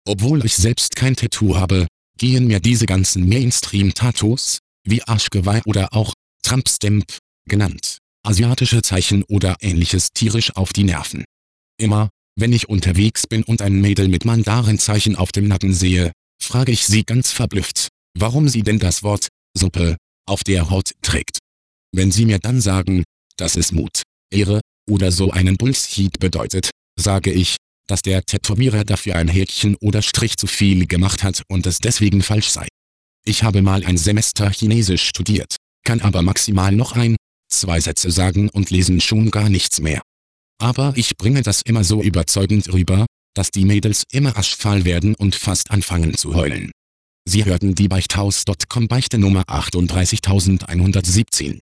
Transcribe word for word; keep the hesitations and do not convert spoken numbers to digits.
Obwohl ich selbst kein Tattoo habe, gehen mir diese ganzen Mainstream-Tattoos, wie Arschgeweih oder auch Trump-Stamp, genannt, asiatische Zeichen oder ähnliches tierisch auf die Nerven. Immer, wenn ich unterwegs bin und ein Mädel mit Mandarenzeichen auf dem Nacken sehe, frage ich sie ganz verblüfft, warum sie denn das Wort Suppe auf der Haut trägt. Wenn sie mir dann sagen, dass es Mut, Ehre oder so einen Bullshit bedeutet, sage ich, dass der Tätowierer dafür ein Häkchen oder Strich zu viel gemacht hat und es deswegen falsch sei. Ich habe mal ein Semester Chinesisch studiert, kann aber maximal noch ein, zwei Sätze sagen und lesen schon gar nichts mehr. Aber ich bringe das immer so überzeugend rüber, dass die Mädels immer aschfahl werden und fast anfangen zu heulen. Sie hörten die Beichthaus Punkt com Beichte Nummer achtunddreißigtausendeinhundertsiebzehn.